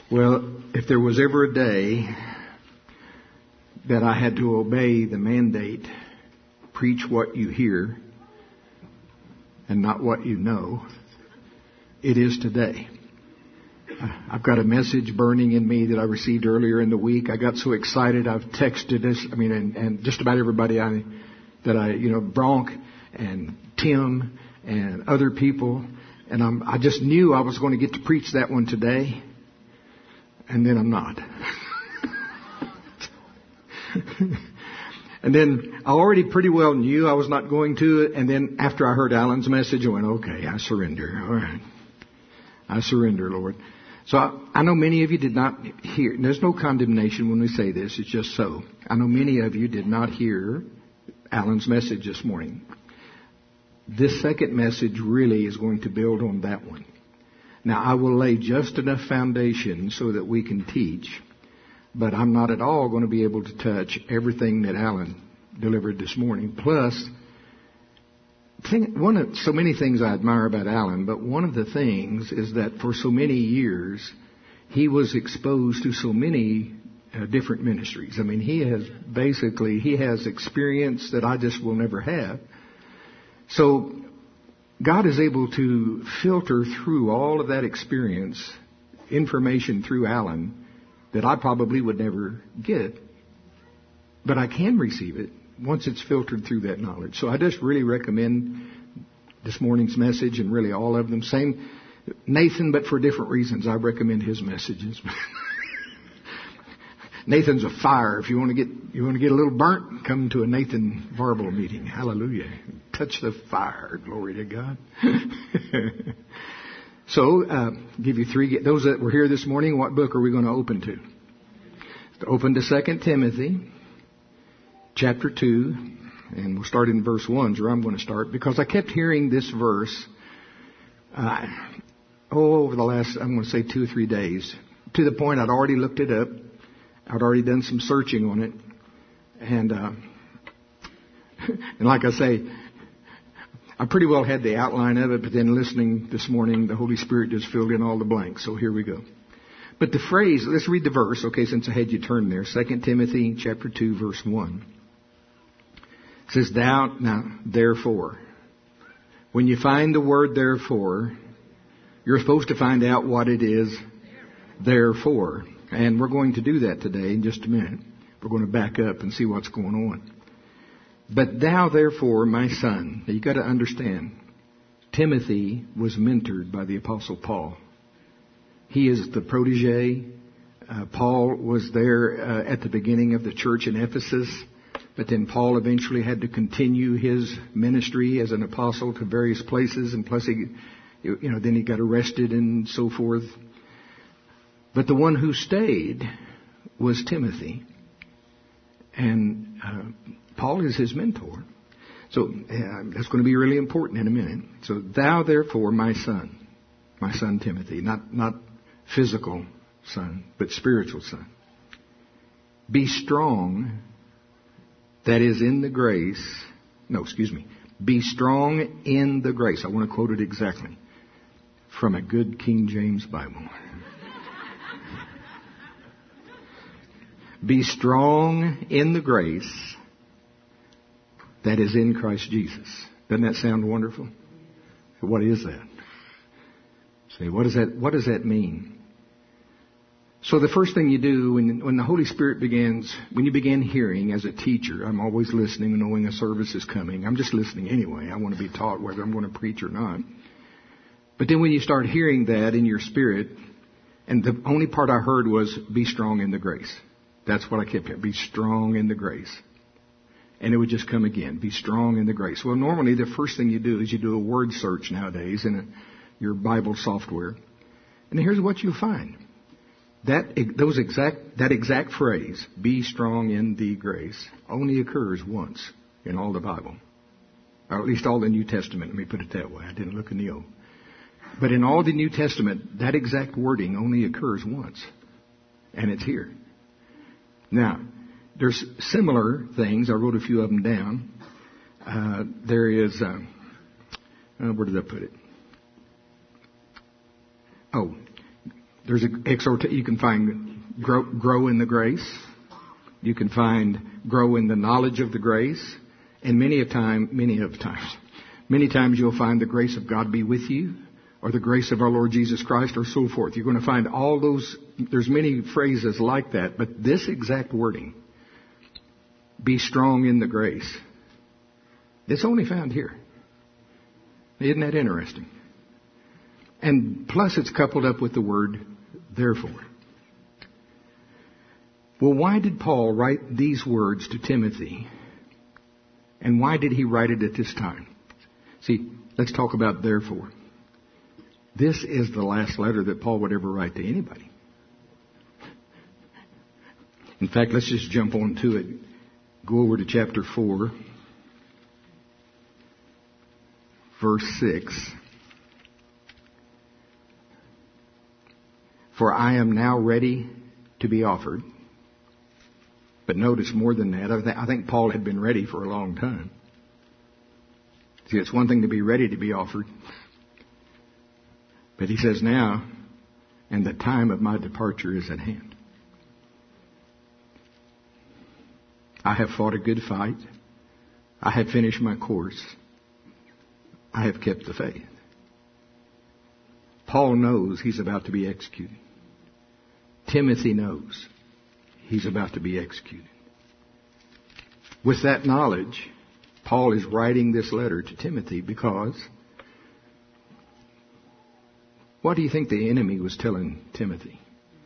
Well, if there was ever a day that I had to obey the mandate, preach what you hear and not what you know, it is today. I've got a message burning in me that I received earlier in the week. I got so excited I've texted this. And just about everybody Bronk and Tim and other people, and I just knew I was going to get to preach that one today, and then I'm not. And then I already pretty well knew I was not going to, and then after I heard Alan's message, I went, okay, I surrender. All right. I surrender, Lord. So I know many of you did not hear, and there's no condemnation when we say this, it's just so. I know many of you did not hear Alan's message this morning. This second message really is going to build on that one. Now, I will lay just enough foundation so that we can teach, but I'm not at all going to be able to touch everything that Alan delivered this morning. Plus, so many things I admire about Alan, but one of the things is that for so many years, he was exposed to so many different ministries. I mean, he has experience that I just will never have. So God is able to filter through all of that experience, information through Alan that I probably would never get. But I can receive it once it's filtered through that knowledge. So I just really recommend this morning's message, and really all of them. Same Nathan, but for different reasons. I recommend his messages. Nathan's a fire. If you want to get a little burnt, come to a Nathan Varble meeting. Hallelujah. Touch the fire. Glory to God. So, give you three. Those that were here this morning, what book are we going to open to? Open to 2 Timothy, chapter 2, and we'll start in verse 1 is where I'm going to start, because I kept hearing this verse over the last, I'm going to say 2 or 3 days, to the point I'd already looked it up. I'd already done some searching on it. And like I say, I pretty well had the outline of it, but then listening this morning, the Holy Spirit just filled in all the blanks. So here we go. But the phrase, let's read the verse, okay, since I had you turn there. 2 Timothy chapter 2, verse 1. It says, therefore. When you find the word therefore, you're supposed to find out what it is therefore. And we're going to do that today in just a minute. We're going to back up and see what's going on. But thou, therefore, my son, now you got to understand, Timothy was mentored by the Apostle Paul. He is the protege. Paul was there at the beginning of the church in Ephesus, but then Paul eventually had to continue his ministry as an apostle to various places, and plus then he got arrested and so forth. But the one who stayed was Timothy. And Paul is his mentor. So that's going to be really important in a minute. So thou therefore, my son Timothy, not physical son, but spiritual son. Be strong, that is in the grace. Be strong in the grace. I want to quote it exactly from a good King James Bible. Be strong in the grace that is in Christ Jesus. Doesn't that sound wonderful? What is that? Say, what does that mean? So the first thing you do when the Holy Spirit when you begin hearing as a teacher, I'm always listening, knowing a service is coming. I'm just listening anyway. I want to be taught whether I'm going to preach or not. But then when you start hearing that in your spirit, and the only part I heard was be strong in the grace. That's what I kept hearing. Be strong in the grace. And it would just come again. Be strong in the grace. Well, normally the first thing you do is you do a word search nowadays in your Bible software. And here's what you'll find. That exact phrase, be strong in the grace, only occurs once in all the Bible. Or at least all the New Testament. Let me put it that way. I didn't look in the Old. But in all the New Testament, that exact wording only occurs once. And it's here. Now, there's similar things. I wrote a few of them down. There is, where did I put it? There's you can find grow in the grace. You can find grow in the knowledge of the grace. And many times you'll find the grace of God be with you, or the grace of our Lord Jesus Christ, or so forth. You're going to find all those. There's many phrases like that, but this exact wording, be strong in the grace, it's only found here. Isn't that interesting? And plus it's coupled up with the word therefore. Well, why did Paul write these words to Timothy? And why did he write it at this time? See, let's talk about therefore. This is the last letter that Paul would ever write to anybody. In fact, let's just jump on to it. Go over to chapter 4, verse 6. For I am now ready to be offered. But notice more than that. I think Paul had been ready for a long time. See, it's one thing to be ready to be offered. But he says now, and the time of my departure is at hand. I have fought a good fight. I have finished my course. I have kept the faith. Paul knows he's about to be executed. Timothy knows he's about to be executed. With that knowledge, Paul is writing this letter to Timothy because what do you think the enemy was telling Timothy?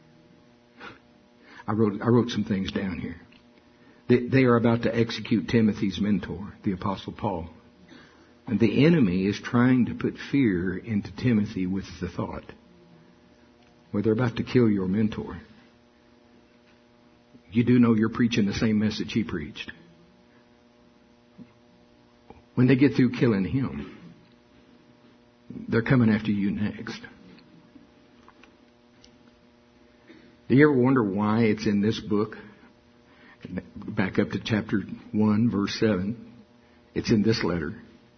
I wrote some things down here. They are about to execute Timothy's mentor, the Apostle Paul. And the enemy is trying to put fear into Timothy with the thought, well, they're about to kill your mentor. You do know you're preaching the same message he preached. When they get through killing him, they're coming after you next. Do you ever wonder why it's in this book? Back up to chapter 1, verse 7. It's in this letter.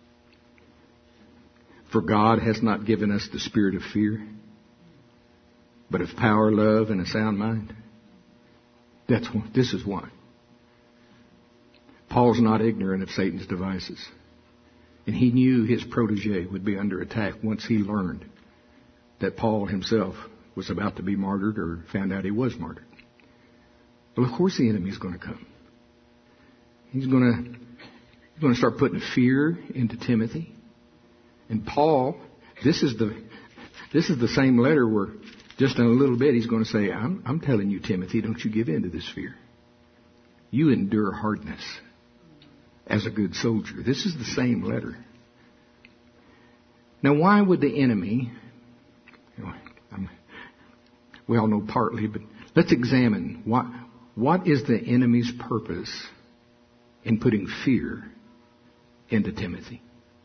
For God has not given us the spirit of fear, but of power, love, and a sound mind. This is why. Paul's not ignorant of Satan's devices. And he knew his protege would be under attack once he learned that Paul himself was about to be martyred or found out he was martyred. Well, of course the enemy's going to come. He's going to start putting fear into Timothy. And Paul, this is the same letter where just in a little bit he's going to say, I'm telling you, Timothy, don't you give in to this fear. You endure hardness as a good soldier. This is the same letter. Now, why would the enemy, we all know partly, but let's examine what is the enemy's purpose in putting fear into Timothy.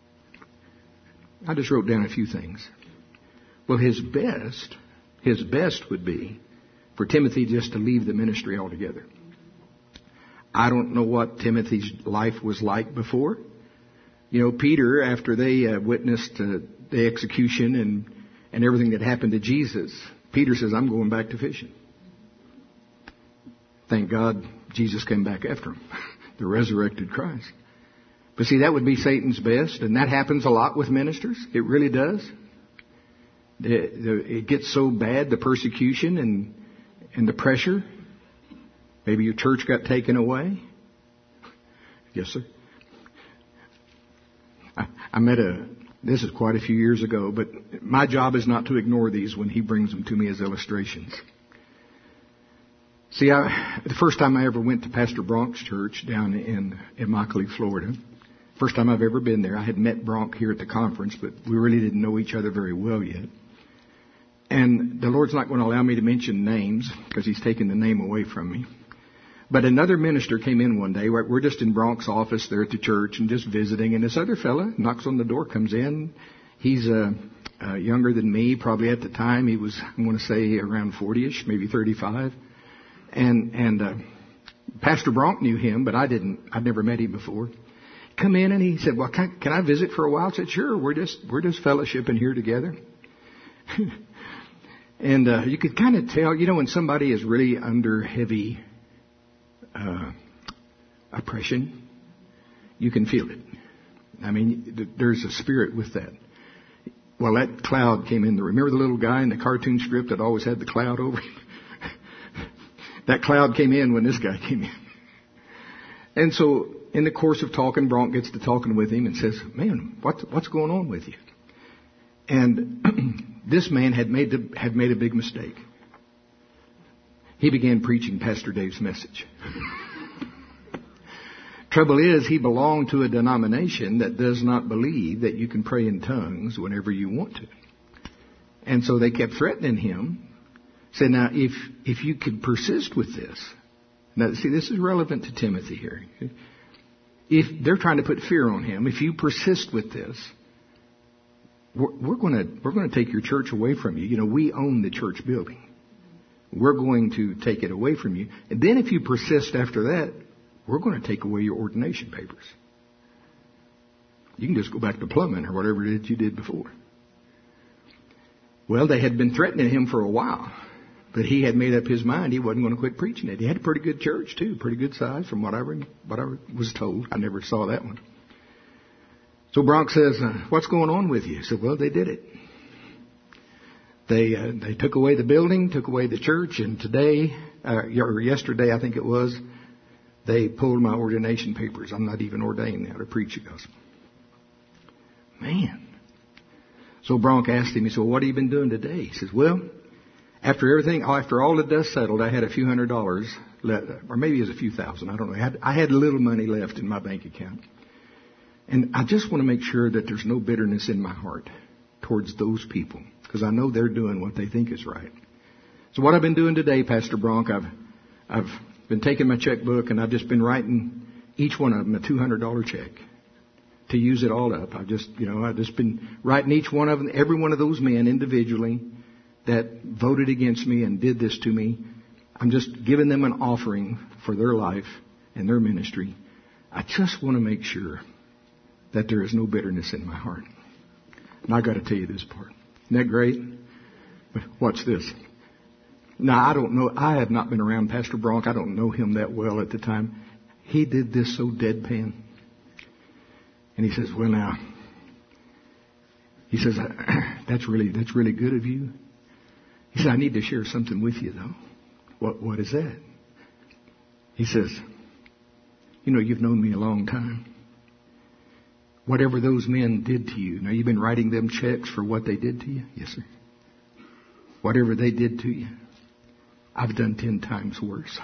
I just wrote down a few things. Well, his best would be for Timothy just to leave the ministry altogether. I don't know what Timothy's life was like before. You know, Peter, after they witnessed the execution and everything that happened to Jesus, Peter says, I'm going back to fishing. Thank God Jesus came back after him, the resurrected Christ. But see, that would be Satan's best, and that happens a lot with ministers. It really does. It gets so bad, the persecution and the pressure. Maybe your church got taken away. Yes, sir. I met this is quite a few years ago, but my job is not to ignore these when he brings them to me as illustrations. See, the first time I ever went to Pastor Bronk's church down in Immokalee, Florida, first time I've ever been there. I had met Bronk here at the conference, but we really didn't know each other very well yet. And the Lord's not going to allow me to mention names because He's taken the name away from me. But another minister came in one day. We're just in Bronk's office there at the church and just visiting. And this other fella knocks on the door, comes in. He's younger than me. Probably at the time he was, I want to say, around 40-ish, maybe 35. And Pastor Bronk knew him, but I didn't. I'd never met him before. Come in and he said, well, can I visit for a while? I said, sure. We're just fellowshipping here together. And you could kind of tell, when somebody is really under heavy oppression, you can feel it. I mean, there's a spirit with that. Well, that cloud came in. Remember the little guy in the cartoon strip that always had the cloud over him? That cloud came in when this guy came in. And so, in the course of talking, Bronk gets to talking with him and says, "Man, what's going on with you?" And this man had made a big mistake. He began preaching Pastor Dave's message. Trouble is, he belonged to a denomination that does not believe that you can pray in tongues whenever you want to. And so they kept threatening him. Said, now, if you could persist with this. Now, see, this is relevant to Timothy here. If they're trying to put fear on him, if you persist with this, we're going to take your church away from you. We own the church building. We're going to take it away from you. And then if you persist after that, we're going to take away your ordination papers. You can just go back to plumbing or whatever it is you did before. Well, they had been threatening him for a while, but he had made up his mind he wasn't going to quit preaching it. He had a pretty good church too, pretty good size from what I was told. I never saw that one. So Bronk says, "What's going on with you?" He said, "Well, they did it. They took away the building, took away the church, and today, or yesterday, I think it was, they pulled my ordination papers. I'm not even ordained now to preach the gospel." Man. So Bronk asked him, he said, "Well, what have you been doing today?" He says, "Well, after all the dust settled, I had a few $100s left, or maybe it was a few thousand. I don't know. I had a little money left in my bank account. And I just want to make sure that there's no bitterness in my heart towards those people, because I know they're doing what they think is right. So what I've been doing today, Pastor Bronk, I've been taking my checkbook and I've just been writing each one of them a $200 check to use it all up. I've just been writing each one of them, every one of those men individually that voted against me and did this to me. I'm just giving them an offering for their life and their ministry. I just want to make sure that there is no bitterness in my heart." And I got to tell you this part. Isn't that great? But watch this. Now, I don't know. I have not been around Pastor Bronk. I don't know him that well at the time. He did this so deadpan. And he says, "Well, now," he says, that's really good of you." He said, "I need to share something with you, though." What is that? He says, "You've known me a long time. Whatever those men did to you," now you've been writing them checks for what they did to you? Yes, sir. "Whatever they did to you, I've done 10 times worse."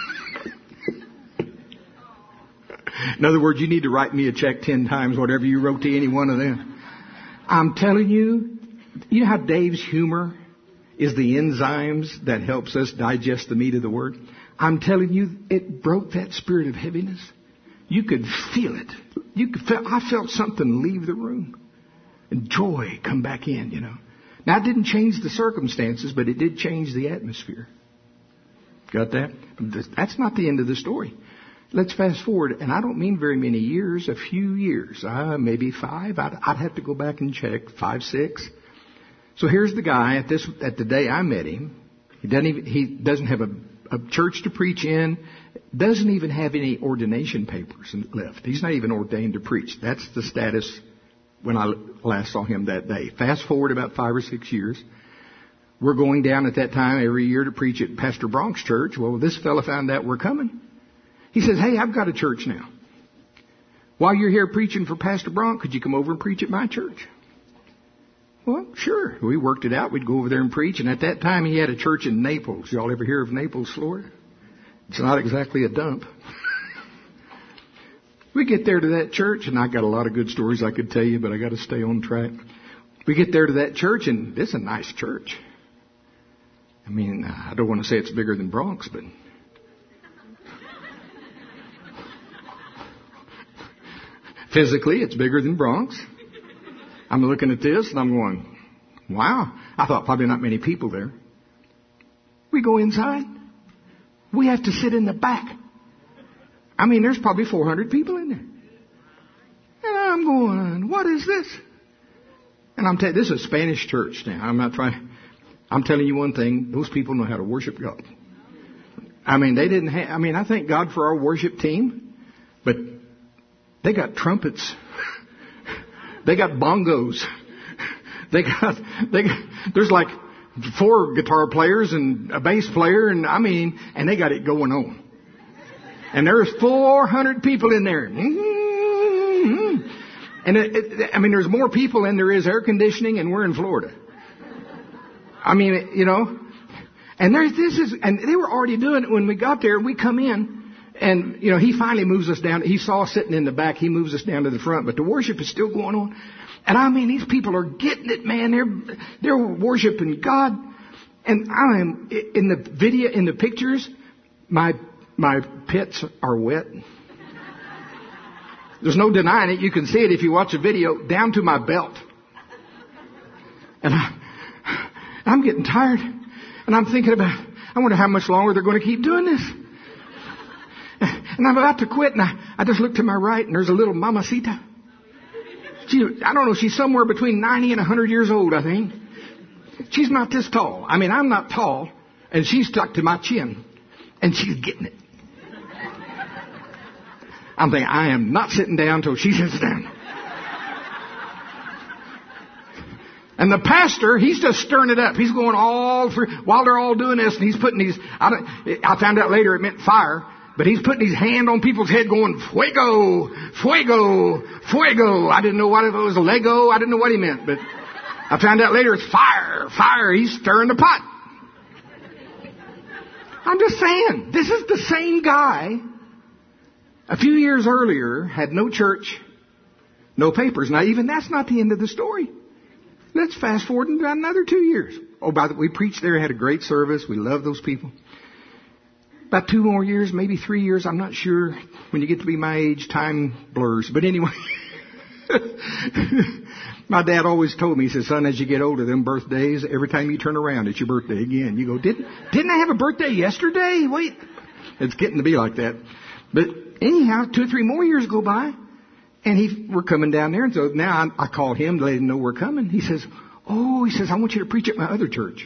In other words, you need to write me a check 10 times whatever you wrote to any one of them. I'm telling you, you know how Dave's humor is the enzymes that helps us digest the meat of the word? I'm telling you, it broke that spirit of heaviness. You could feel it. I felt something leave the room. And joy come back in, Now, it didn't change the circumstances, but it did change the atmosphere. Got that? That's not the end of the story. Let's fast forward, and I don't mean very many years, a few years, maybe 5. I'd have to go back and check, 5, 6. So here's the guy at the day I met him. He doesn't have a church to preach in, doesn't even have any ordination papers left. He's not even ordained to preach. That's the status when I last saw him that day. Fast forward about 5 or 6 years. We're going down at that time every year to preach at Pastor Bronk's church. Well, this fella found out we're coming. He says, "Hey, I've got a church now. While you're here preaching for Pastor Bronk, could you come over and preach at my church?" Well, sure. We worked it out. We'd go over there and preach. And at that time, he had a church in Naples. Y'all ever hear of Naples, Florida? It's not exactly a dump. We get there to that church, and I got a lot of good stories I could tell you, but I got to stay on track. We get there to that church, and it's a nice church. I mean, I don't want to say it's bigger than Bronk's, but physically, it's bigger than Bronk's. I'm looking at this and I'm going, wow. I thought probably not many people there. We go inside. We have to sit in the back. I mean, there's probably 400 people in there. And I'm going, what is this? And I'm telling you, this is a Spanish church now. I'm not trying. I'm telling you one thing, those people know how to worship God. I mean, they didn't have, I mean, I thank God for our worship team, but they got trumpets. They got bongos. There's like 4 guitar players and a bass player, and they got it going on. And there's 400 people in there. Mm-hmm. And there's more people than there is air conditioning, and we're in Florida. I mean, you know, and they were already doing it when we got there. We come in, and you know, he finally moves us down. He saw us sitting in the back. He moves us down to the front, but the worship is still going on. And I mean, these people are getting it, man. They're worshiping God. And I am in the video, in the pictures, my pits are wet. There's no denying it. You can see it if you watch the video, down to my belt. And I'm getting tired. And I'm thinking about, I wonder how much longer they're going to keep doing this. And I'm about to quit, and I just look to my right, and there's a little mamacita. I don't know, she's somewhere between 90 and 100 years old, I think. She's not this tall. I mean, I'm not tall, and she's stuck to my chin, and she's getting it. I'm thinking, I am not sitting down till she sits down. And the pastor, he's just stirring it up. He's going all through, while they're all doing this, and he's putting these, I found out later it meant fire, but he's putting his hand on people's head going, fuego, fuego, fuego. I didn't know what it was, a Lego. I didn't know what he meant, but I found out later it's fire, fire. He's stirring the pot. I'm just saying, this is the same guy a few years earlier had no church, no papers. Now even that's not the end of the story. Let's fast forward into another 2 years. Oh, by the way, we preached there, had a great service. We love those people. About 2 more years, maybe 3 years, I'm not sure. When you get to be my age, time blurs. But anyway, my dad always told me, he said, son, as you get older, them birthdays, every time you turn around, it's your birthday again. You go, didn't I have a birthday yesterday? Wait. It's getting to be like that. But anyhow, 2 or 3 more years go by, and we're coming down there. And so now I call him to let him know we're coming. He says, I want you to preach at my other church.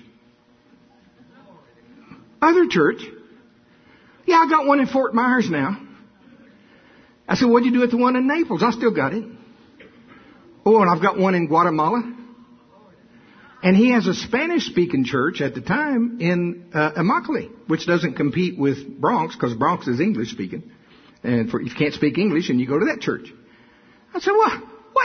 Other church? Yeah, I got one in Fort Myers now. I said, what'd you do at the one in Naples? I still got it. Oh, and I've got one in Guatemala. And he has a Spanish-speaking church at the time in Immokalee, which doesn't compete with Bronx, because Bronx is English-speaking. And if you can't speak English, and you go to that church. I said, what?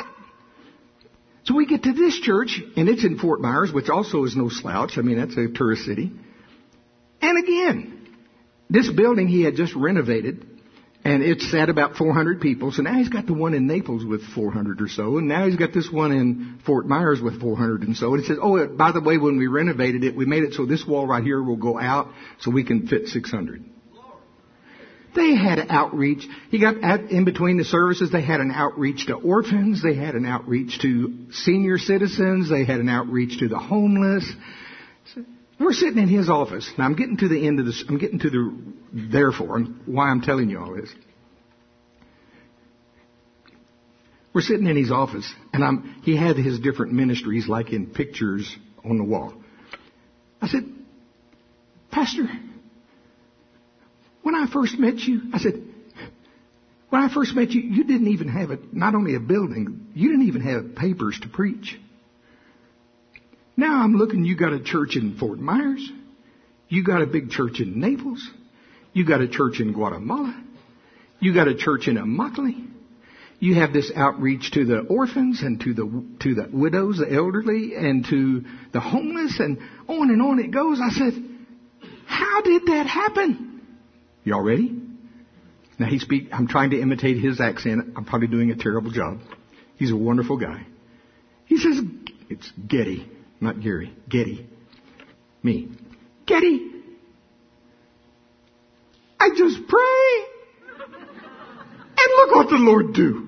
So we get to this church, and it's in Fort Myers, which also is no slouch. I mean, that's a tourist city. And again, this building he had just renovated, and it sat about 400 people. So now he's got the one in Naples with 400 or so, and now he's got this one in Fort Myers with 400 and so. And he says, oh, by the way, when we renovated it, we made it so this wall right here will go out so we can fit 600. They had outreach. He got in between the services. They had an outreach to orphans. They had an outreach to senior citizens. They had an outreach to the homeless. We're sitting in his office. Now I'm getting to the end of this. I'm getting to the therefore and why I'm telling you all this. We're sitting in his office, and he had his different ministries like in pictures on the wall. I said, Pastor, when I first met you, you didn't even have not only a building, you didn't even have papers to preach. Now I'm looking, you got a church in Fort Myers. You got a big church in Naples. You got a church in Guatemala. You got a church in Immokalee. You have this outreach to the orphans and to the widows, the elderly, and to the homeless, and on it goes. I said, how did that happen? Y'all ready? Now I'm trying to imitate his accent. I'm probably doing a terrible job. He's a wonderful guy. He says, it's Getty, not Gary. Getty. Me. Getty. I just pray. And look what the Lord do.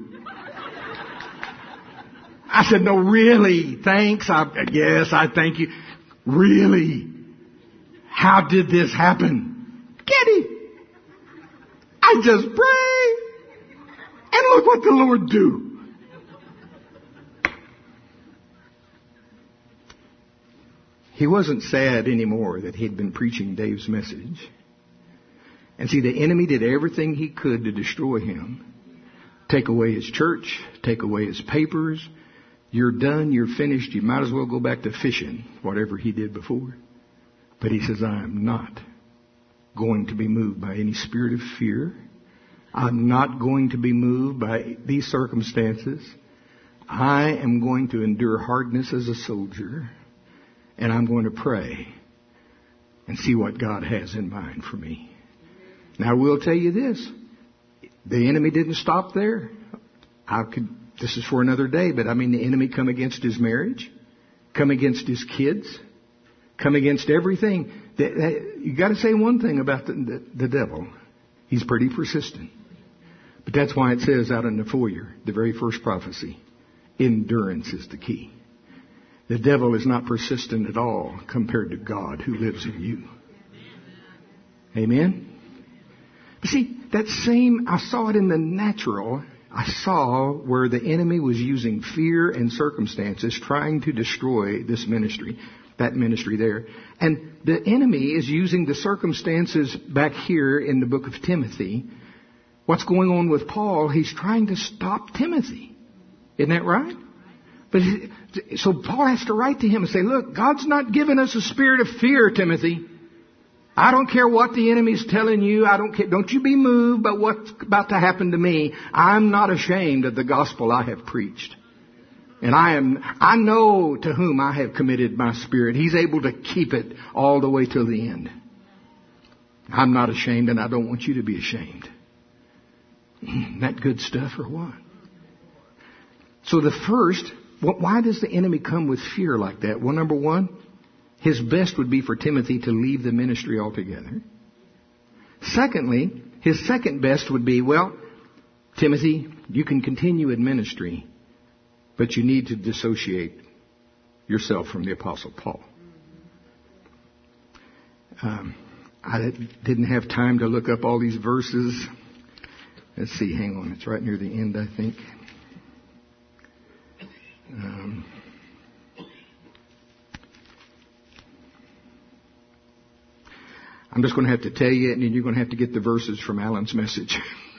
I said, no, really, thanks. Yes, I thank you. Really? How did this happen? Getty. I just pray. And look what the Lord do. He wasn't sad anymore that he'd been preaching Dave's message. And see, the enemy did everything he could to destroy him. Take away his church, take away his papers. You're done, you're finished, you might as well go back to fishing, whatever he did before. But he says, I am not going to be moved by any spirit of fear. I'm not going to be moved by these circumstances. I am going to endure hardness as a soldier, and I'm going to pray and see what God has in mind for me. Now, I will tell you this. The enemy didn't stop there. This is for another day, but I mean, the enemy come against his marriage, come against his kids, come against everything. You got to say one thing about the devil. He's pretty persistent. But that's why it says out in the foyer, the very first prophecy, endurance is the key. The devil is not persistent at all compared to God who lives in you. Amen? But see, that same, I saw it in the natural. I saw where the enemy was using fear and circumstances trying to destroy this ministry, that ministry there. And the enemy is using the circumstances back here in the book of Timothy. What's going on with Paul? He's trying to stop Timothy. Isn't that right? But so Paul has to write to him and say, look, God's not given us a spirit of fear, Timothy. I don't care what the enemy's telling you. I don't care. Don't you be moved by what's about to happen to me. I'm not ashamed of the gospel I have preached. And I know to whom I have committed my spirit. He's able to keep it all the way till the end. I'm not ashamed, and I don't want you to be ashamed. Isn't that good stuff or what? So the first, why does the enemy come with fear like that? Well, number one, his best would be for Timothy to leave the ministry altogether. Secondly, his second best would be, well, Timothy, you can continue in ministry, but you need to dissociate yourself from the Apostle Paul. I didn't have time to look up all these verses. Let's see, hang on. It's right near the end, I think. I'm just going to have to tell you, and then you're going to have to get the verses from Alan's message.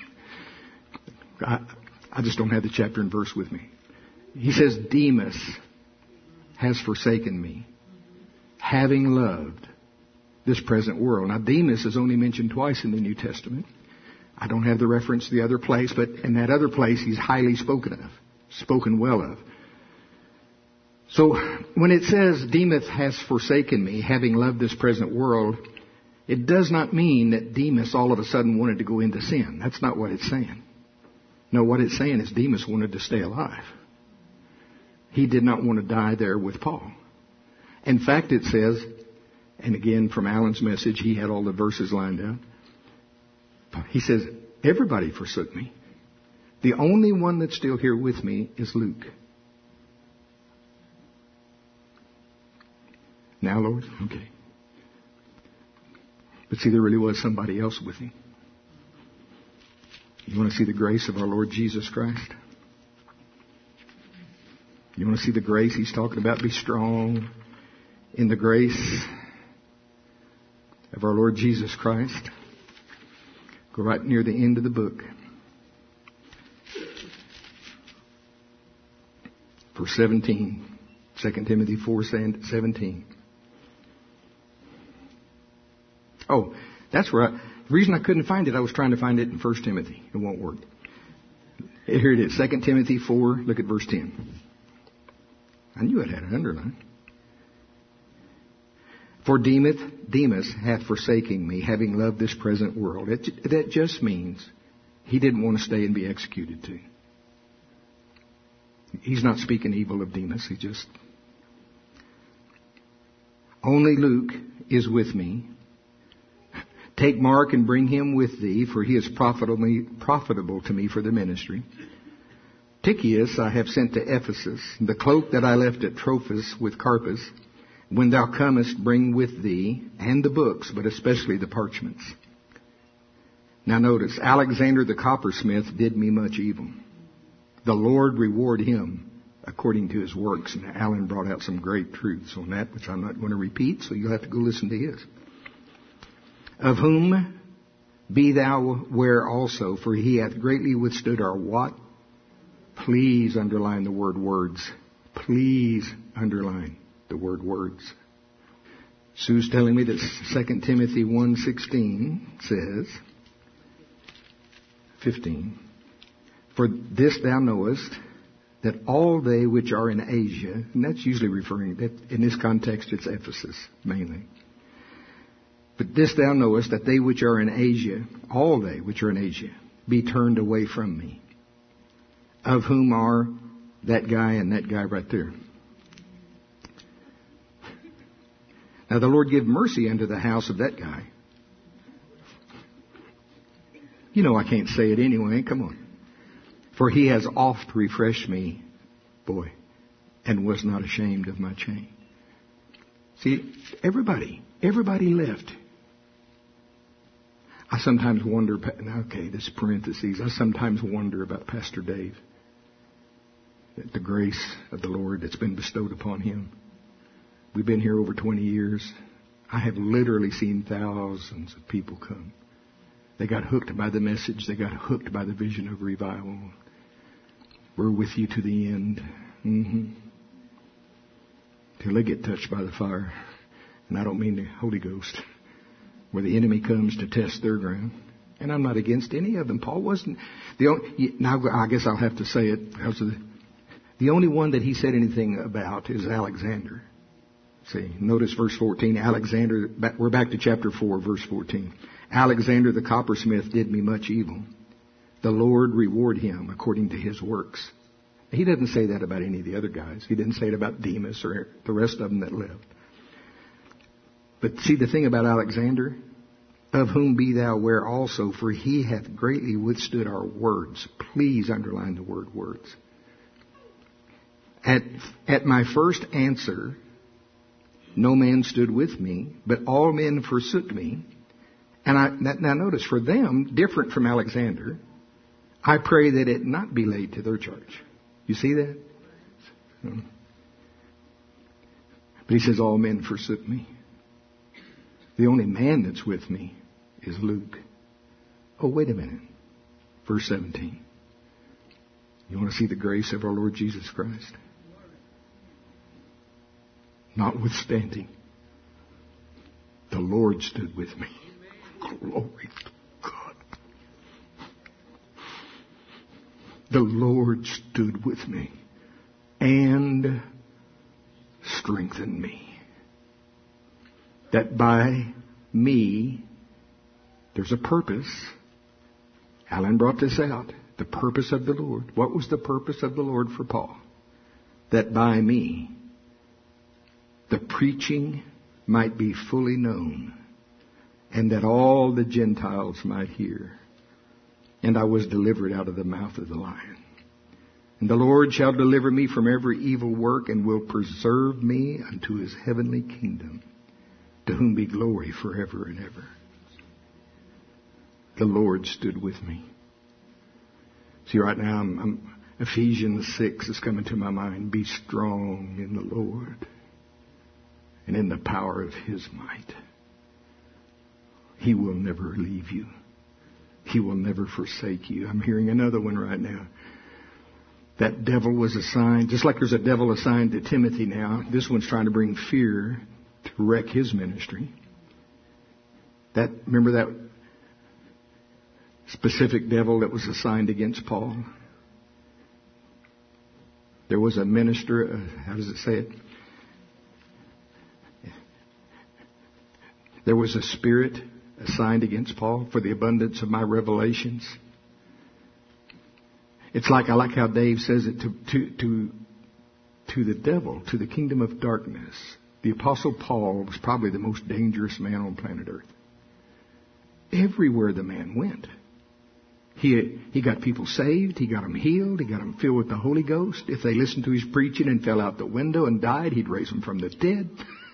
I just don't have the chapter and verse with me. He says, Demas has forsaken me, having loved this present world. Now, Demas is only mentioned twice in the New Testament. I don't have the reference to the other place, but in that other place, he's highly spoken of, spoken well of. So when it says Demas has forsaken me, having loved this present world, it does not mean that Demas all of a sudden wanted to go into sin. That's not what it's saying. No, what it's saying is Demas wanted to stay alive. He did not want to die there with Paul. In fact, it says, and again from Alan's message, he had all the verses lined out. He says, everybody forsook me. The only one that's still here with me is Luke. Now, Lord? Okay. But see, there really was somebody else with him. You want to see the grace of our Lord Jesus Christ? You want to see the grace he's talking about? Be strong in the grace of our Lord Jesus Christ. Go right near the end of the book. Verse 17. 2 Timothy 4:17. Oh, that's where the reason I couldn't find it, I was trying to find it in 1 Timothy. It won't work. Here it is, 2 Timothy 4, look at verse 10. I knew it had an underline. For Demas hath forsaken me, having loved this present world. That just means he didn't want to stay and be executed too. He's not speaking evil of Demas. He just... Only Luke is with me. Take Mark and bring him with thee, for he is profitable to me for the ministry. Tychicus I have sent to Ephesus, the cloak that I left at Trophimus with Carpus. When thou comest, bring with thee, and the books, but especially the parchments. Now notice, Alexander the coppersmith did me much evil. The Lord reward him according to his works. And Alan brought out some great truths on that, which I'm not going to repeat, so you'll have to go listen to his. Of whom be thou aware also, for he hath greatly withstood our what? Please underline the word words. Please underline the word words. Sue's telling me that 2 Timothy 1:16 says, 15, for this thou knowest, that all they which are in Asia, and that's usually referring, that in this context it's Ephesus mainly. But this thou knowest, that they which are in Asia, all they which are in Asia, be turned away from me. Of whom are that guy and that guy right there. Now the Lord give mercy unto the house of that guy. You know I can't say it anyway, come on. For he has oft refreshed me, boy, and was not ashamed of my chain. See, everybody left. I sometimes wonder, okay, this is parentheses, I sometimes wonder about Pastor Dave. The grace of the Lord that's been bestowed upon him. We've been here over 20 years. I have literally seen thousands of people come. They got hooked by the message. They got hooked by the vision of revival. We're with you to the end. Till they get touched by the fire. And I don't mean the Holy Ghost. Where the enemy comes to test their ground. And I'm not against any of them. Paul wasn't. Now I guess I'll have to say it because of the only one that he said anything about is Alexander. See, notice verse 14. Alexander, we're back to chapter 4, verse 14. Alexander the coppersmith did me much evil. The Lord reward him according to his works. He doesn't say that about any of the other guys. He didn't say it about Demas or the rest of them that lived. But see the thing about Alexander? Of whom be thou aware also, for he hath greatly withstood our words. Please underline the word words. At my first answer, no man stood with me, but all men forsook me. And now notice, for them, different from Alexander, I pray that it not be laid to their charge. You see that? But he says, all men forsook me. The only man that's with me is Luke. Oh, wait a minute. Verse 17. You want to see the grace of our Lord Jesus Christ? Notwithstanding, the Lord stood with me. Glory to God. The Lord stood with me and strengthened me. That by me, there's a purpose. Alan brought this out. The purpose of the Lord. What was the purpose of the Lord for Paul? That by me, the preaching might be fully known, and that all the Gentiles might hear. And I was delivered out of the mouth of the lion. And the Lord shall deliver me from every evil work, and will preserve me unto his heavenly kingdom, to whom be glory forever and ever. The Lord stood with me. See, right now, I'm Ephesians 6 is coming to my mind. Be strong in the Lord and in the power of his might. He will never leave you. He will never forsake you. I'm hearing another one right now. That devil was assigned, just like there's a devil assigned to Timothy now, this one's trying to bring fear to wreck his ministry. Remember that specific devil that was assigned against Paul? There was a minister, how does it say it? There was a spirit assigned against Paul for the abundance of my revelations. It's like, I like how Dave says it, to the devil, to the kingdom of darkness. The Apostle Paul was probably the most dangerous man on planet Earth. Everywhere the man went, he got people saved, he got them healed, he got them filled with the Holy Ghost. If they listened to his preaching and fell out the window and died, he'd raise them from the dead.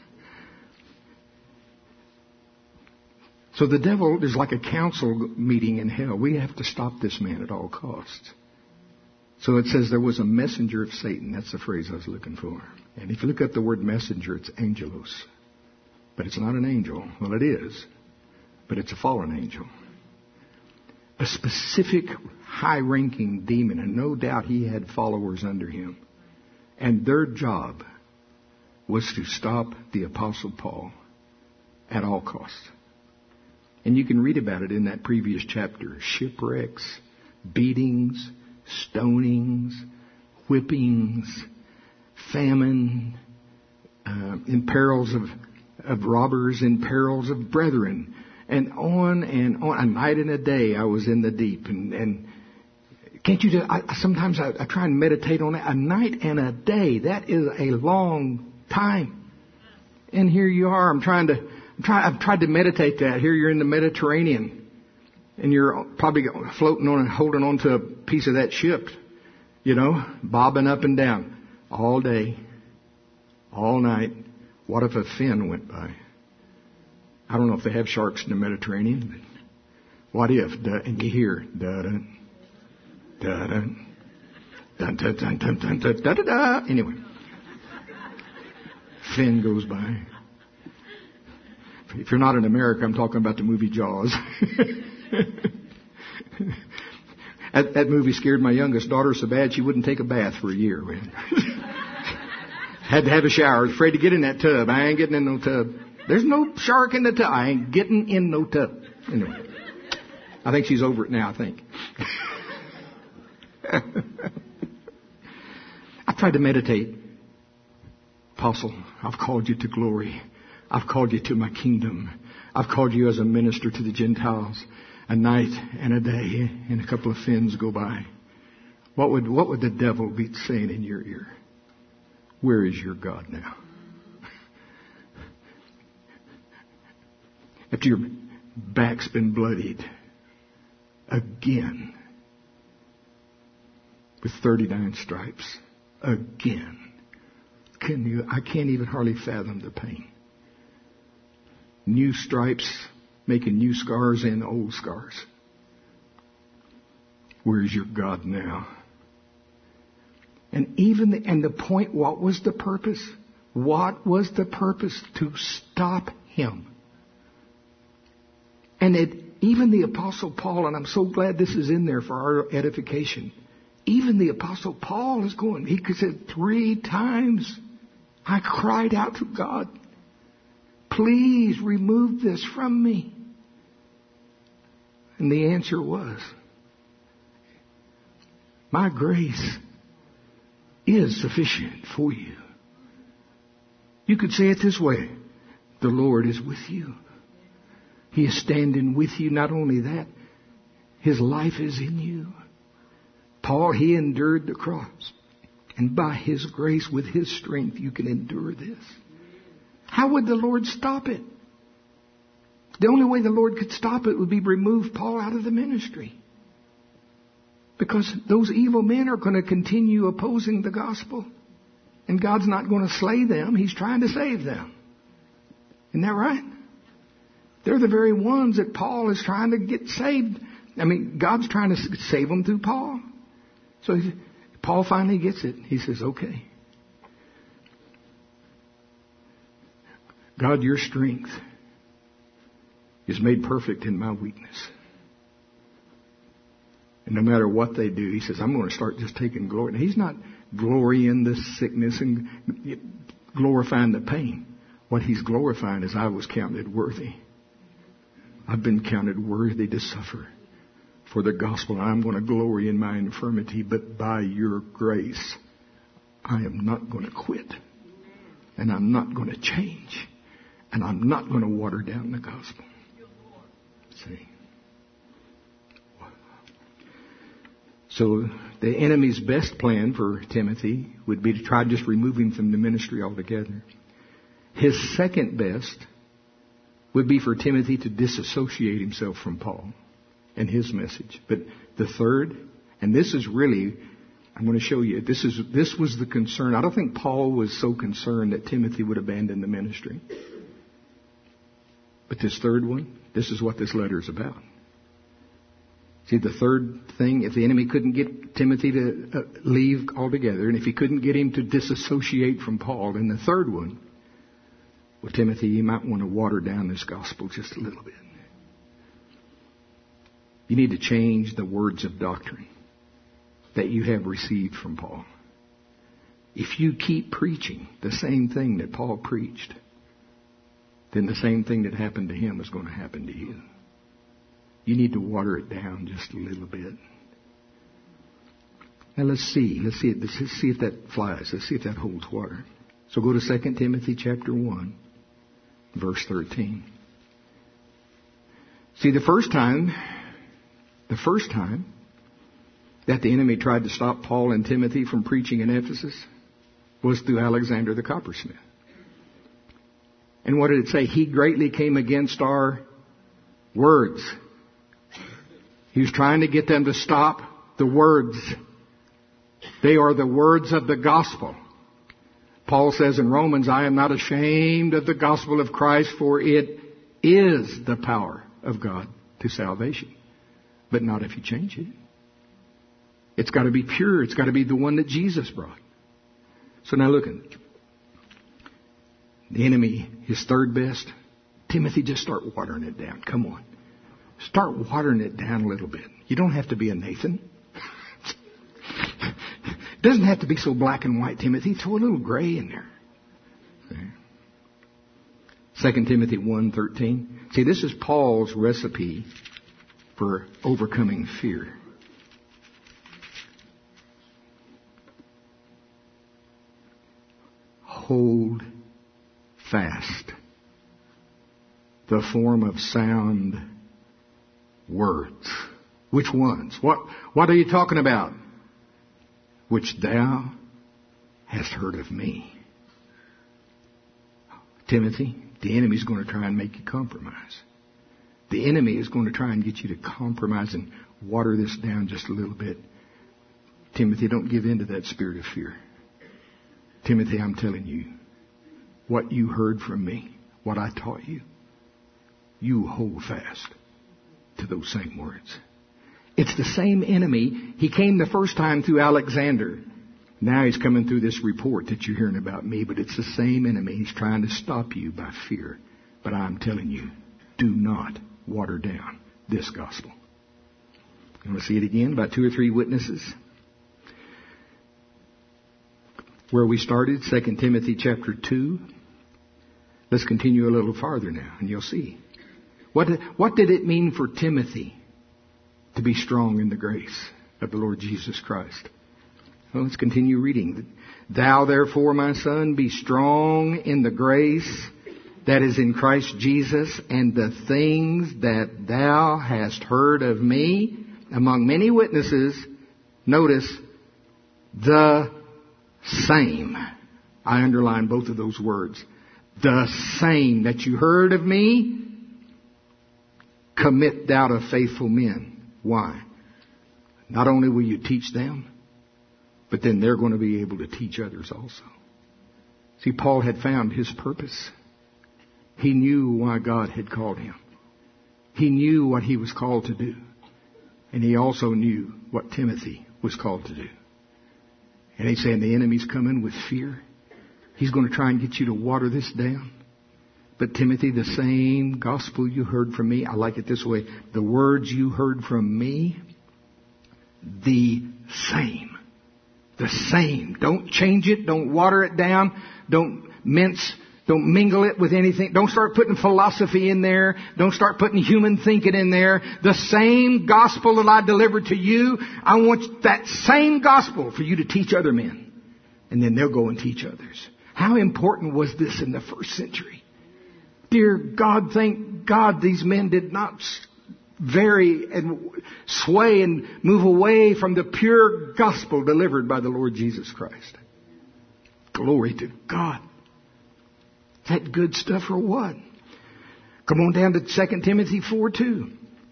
So the devil is like a council meeting in hell. We have to stop this man at all costs. So it says there was a messenger of Satan. That's the phrase I was looking for. And if you look up the word messenger, it's angelos. But it's not an angel. Well, it is. But it's a fallen angel. A specific high-ranking demon. And no doubt he had followers under him. And their job was to stop the Apostle Paul at all costs. And you can read about it in that previous chapter. Shipwrecks, beatings, stonings, whippings, famine, in perils of robbers, in perils of brethren, and on and on. A night and a day I was in the deep. And can't you just, sometimes I try and meditate on it. A night and a day, that is a long time. And here you are, I've tried to meditate that. Here you're in the Mediterranean. And you're probably floating on and holding on to a piece of that ship, bobbing up and down all day, all night. What if a fin went by? I don't know if they have sharks in the Mediterranean, but what if? And you hear, da-dun, da-dun, dun-dun, dun-dun, dun-dun, da-da-da. Anyway, fin goes by. If you're not in America, I'm talking about the movie Jaws. That movie scared my youngest daughter so bad she wouldn't take a bath for a year, man. Had to have a shower. I was afraid to get in that tub. I ain't getting in no tub. There's no shark in the tub. I ain't getting in no tub. Anyway, I think she's over it now, I think. I tried to meditate. Apostle, I've called you to glory. I've called you to my kingdom. I've called you as a minister to the Gentiles. A night and a day and a couple of fins go by. What would the devil be saying in your ear? Where is your God now? After your back's been bloodied again with 39 stripes again. I can't even hardly fathom the pain. New stripes, making new scars and old scars. Where is your God now? And the point, what was the purpose? What was the purpose? To stop him. And even the Apostle Paul, and I'm so glad this is in there for our edification, even the Apostle Paul is going, he said 3 times, I cried out to God, please remove this from me. And the answer was, my grace is sufficient for you. You could say it this way, the Lord is with you. He is standing with you. Not only that, His life is in you. Paul, he endured the cross. And by His grace, with His strength, you can endure this. How would the Lord stop it? The only way the Lord could stop it would be remove Paul out of the ministry. Because those evil men are going to continue opposing the gospel. And God's not going to slay them. He's trying to save them. Isn't that right? They're the very ones that Paul is trying to get saved. I mean, God's trying to save them through Paul. So Paul finally gets it. He says, okay. God, your strength is made perfect in my weakness. And no matter what they do, he says, I'm going to start just taking glory. And he's not glorying the sickness and glorifying the pain. What he's glorifying is I was counted worthy. I've been counted worthy to suffer for the gospel. And I'm going to glory in my infirmity. But by your grace, I am not going to quit. And I'm not going to change. And I'm not going to water down the gospel. See? So the enemy's best plan for Timothy would be to try to just remove him from the ministry altogether. His second best would be for Timothy to disassociate himself from Paul and his message. But the third, and this is really, I'm going to show you, this was the concern. I don't think Paul was so concerned that Timothy would abandon the ministry. But this third one, this is what this letter is about. See, the third thing, if the enemy couldn't get Timothy to leave altogether, and if he couldn't get him to disassociate from Paul, then the third one, well, Timothy, you might want to water down this gospel just a little bit. You need to change the words of doctrine that you have received from Paul. If you keep preaching the same thing that Paul preached, then the same thing that happened to him is going to happen to you. You need to water it down just a little bit. Now let's see if that flies. Let's see if that holds water. So go to 2 Timothy chapter 1, verse 13. See, the first time that the enemy tried to stop Paul and Timothy from preaching in Ephesus was through Alexander the coppersmith. And what did it say? He greatly came against our words. He was trying to get them to stop the words. They are the words of the gospel. Paul says in Romans, I am not ashamed of the gospel of Christ, for it is the power of God to salvation. But not if you change it. It's got to be pure. It's got to be the one that Jesus brought. So now look, the enemy, his third best. Timothy, just start watering it down. Come on. Start watering it down a little bit. You don't have to be a Nathan. It doesn't have to be so black and white, Timothy. Throw a little gray in there. 2 Timothy 1:13. See, this is Paul's recipe for overcoming fear. Hold fast the form of sound words. Which ones? What are you talking about? Which thou hast heard of me. Timothy, the enemy's going to try and make you compromise. The enemy is going to try and get you to compromise and water this down just a little bit. Timothy, don't give in to that spirit of fear. Timothy, I'm telling you, what you heard from me, what I taught you, you hold fast to those same words. It's the same enemy. He came the first time through Alexander. Now he's coming through this report that you're hearing about me, but it's the same enemy. He's trying to stop you by fear. But I'm telling you, do not water down this gospel. You want to see it again? About 2 or 3 witnesses. Where we started, 2 Timothy chapter 2. Let's continue a little farther now, and you'll see. What did it mean for Timothy to be strong in the grace of the Lord Jesus Christ? Well, let's continue reading. Thou therefore, my son, be strong in the grace that is in Christ Jesus, and the things that thou hast heard of me among many witnesses, notice, the same. I underline both of those words. The same that you heard of me, commit thou to faithful men. Why? Not only will you teach them, but then they're going to be able to teach others also. See, Paul had found his purpose. He knew why God had called him. He knew what he was called to do. And he also knew what Timothy was called to do. And he's saying the enemy's coming with fear. He's going to try and get you to water this down. But Timothy, the same gospel you heard from me, I like it this way, the words you heard from me, the same. The same. Don't change it. Don't water it down. Don't mingle it with anything. Don't start putting philosophy in there. Don't start putting human thinking in there. The same gospel that I delivered to you, I want that same gospel for you to teach other men. And then they'll go and teach others. How important was this in the first century? Dear God, thank God these men did not vary and sway and move away from the pure gospel delivered by the Lord Jesus Christ. Glory to God. That good stuff or what? Come on down to 2 Timothy 4:2.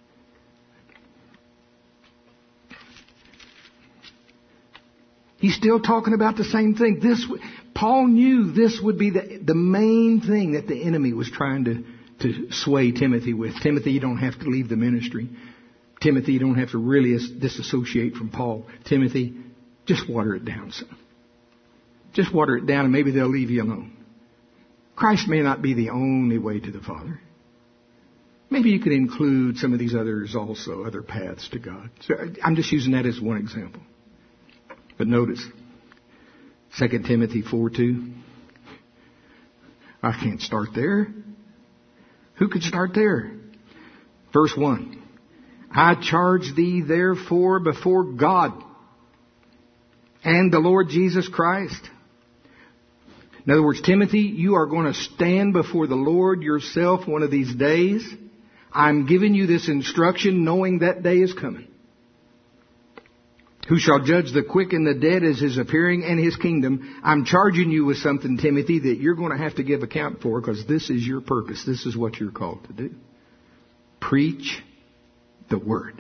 He's still talking about the same thing. Paul knew this would be the main thing that the enemy was trying to sway Timothy with. Timothy, you don't have to leave the ministry. Timothy, you don't have to really disassociate from Paul. Timothy, just water it down some. Just water it down and maybe they'll leave you alone. Christ may not be the only way to the Father. Maybe you could include some of these others also, other paths to God. So I'm just using that as one example. But notice, 2 Timothy 4:2. I can't start there. Who could start there? Verse 1. I charge thee therefore before God and the Lord Jesus Christ. In other words, Timothy, you are going to stand before the Lord yourself one of these days. I'm giving you this instruction knowing that day is coming. Who shall judge the quick and the dead as his appearing and his kingdom. I'm charging you with something, Timothy, that you're going to have to give account for because this is your purpose. This is what you're called to do. Preach the word.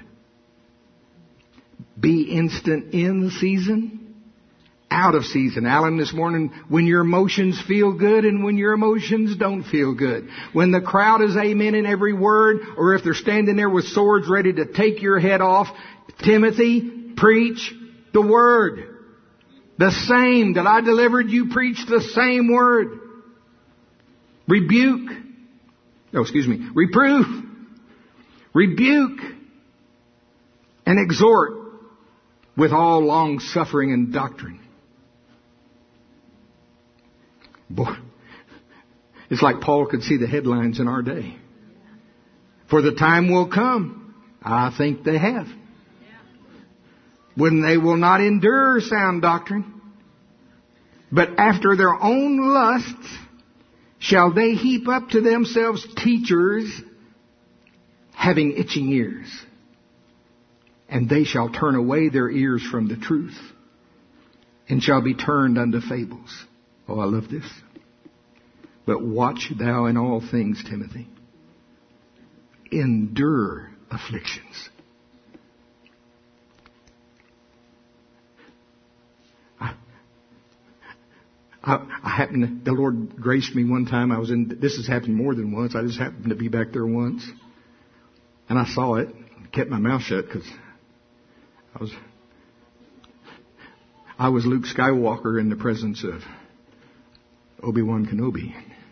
Be instant in season, out of season. Alan, this morning, when your emotions feel good and when your emotions don't feel good. When the crowd is amen in every word, or if they're standing there with swords ready to take your head off, Timothy, preach the word. The same that I delivered, you preach the same word. Reprove, rebuke, and exhort with all long suffering and doctrine. Boy, it's like Paul could see the headlines in our day. For the time will come, I think they have, when they will not endure sound doctrine, but after their own lusts shall they heap up to themselves teachers having itching ears. And they shall turn away their ears from the truth and shall be turned unto fables. Oh, I love this. But watch thou in all things, Timothy. Endure afflictions. The Lord graced me one time. This has happened more than once. I just happened to be back there once. And I saw it. Kept my mouth shut because I was Luke Skywalker in the presence of Obi-Wan Kenobi.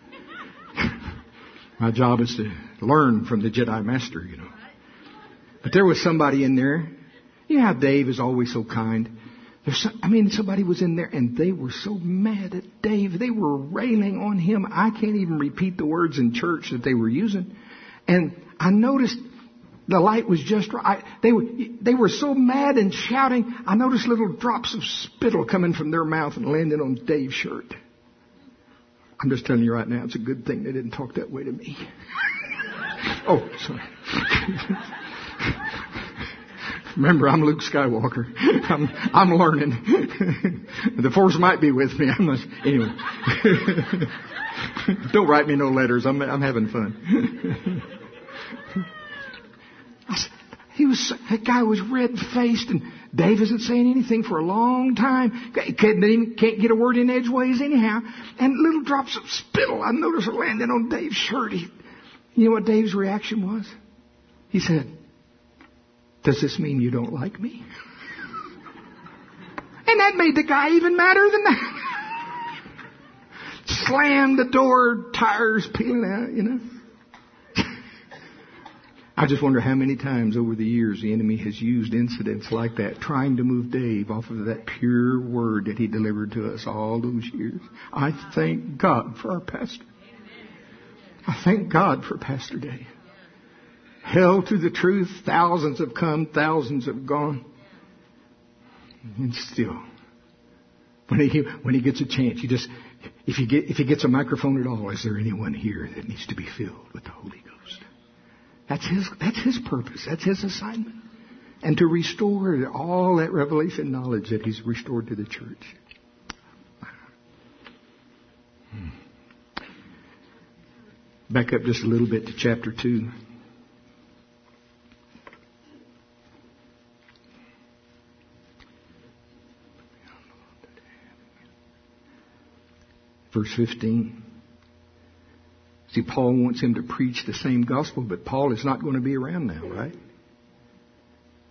My job is to learn from the Jedi Master, you know. But there was somebody in there. You know how Dave is always so kind. Somebody was in there and they were so mad at Dave. They were railing on him. I can't even repeat the words in church that they were using. And I noticed the light was just right. They were so mad and shouting. I noticed little drops of spittle coming from their mouth and landing on Dave's shirt. I'm just telling you right now, it's a good thing they didn't talk that way to me. Oh, sorry. Remember, I'm Luke Skywalker. I'm learning. The Force might be with me. Anyway. Don't write me no letters. I'm having fun. That guy was red-faced, and Dave isn't saying anything for a long time. Can't get a word in edgeways anyhow. And little drops of spittle, I noticed, are landing on Dave's shirt. You know what Dave's reaction was? He said, "Does this mean you don't like me?" And that made the guy even madder than that. Slammed the door, tires peeling out, you know. I just wonder how many times over the years the enemy has used incidents like that, trying to move Dave off of that pure word that he delivered to us all those years. I thank God for our pastor. I thank God for Pastor Dave. Held to the truth. Thousands have come, thousands have gone. And still, when he gets a chance, if he gets a microphone at all, is there anyone here that needs to be filled with the Holy Ghost? That's his purpose. That's his assignment. And to restore all that revelation knowledge that he's restored to the church. Back up just a little bit to chapter 2. Verse 15. See, Paul wants him to preach the same gospel, but Paul is not going to be around now, right?